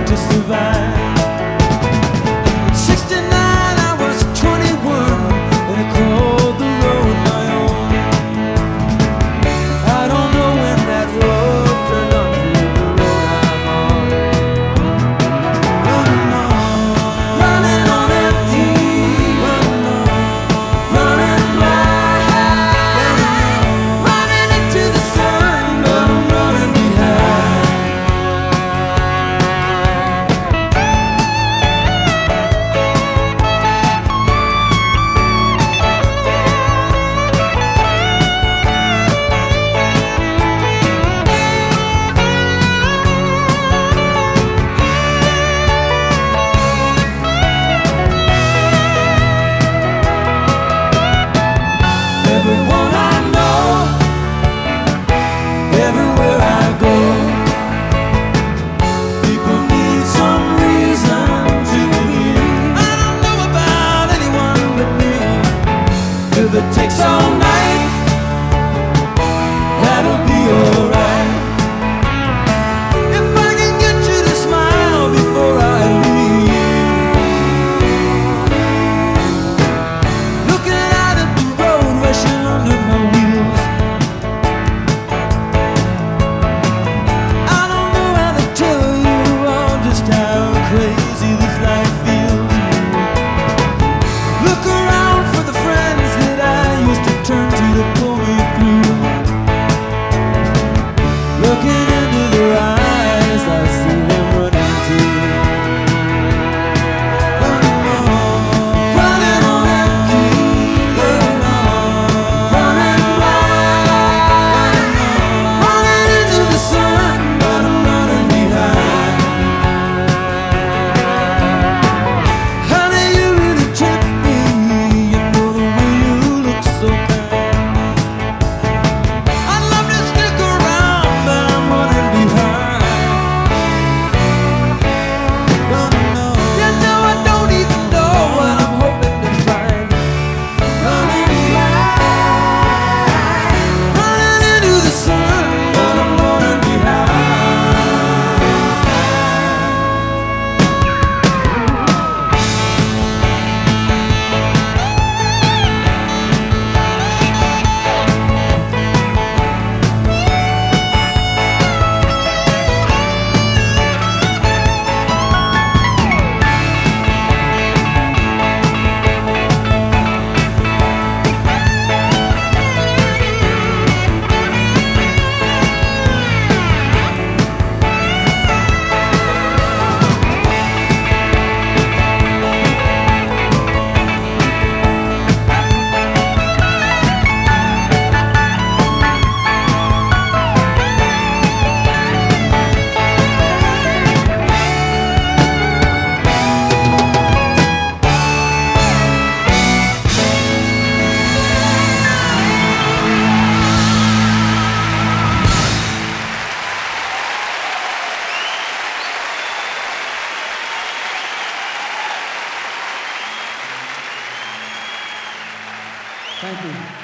to survive. At 69 I was 21 and I called the road my own. I don't know when that road turned onto the road I'm on. Running on empty, running blind, running into the sun, but I'm running behind. Everyone I know, everywhere I go, people need some reason to believe. I don't know about anyone but me. If it takes all night, that'll be alright. If I can get you to smile before I leave. Looking out at the road rushing under my wheels. I don't know how to tell you all just how crazy this life feels. Look around for the friends that I used to turn to pull me through. Looking into their eyes, I see them running too. Running on empty, running blind, running into the sun, but I'm running behind. Honey, you really trip me, you know the way you look so kind. I'd love to stick around, but I'm running behind. You know I don't even know what I'm hoping to find. Running blind, running into the sun, but I'm running behind. Thank you.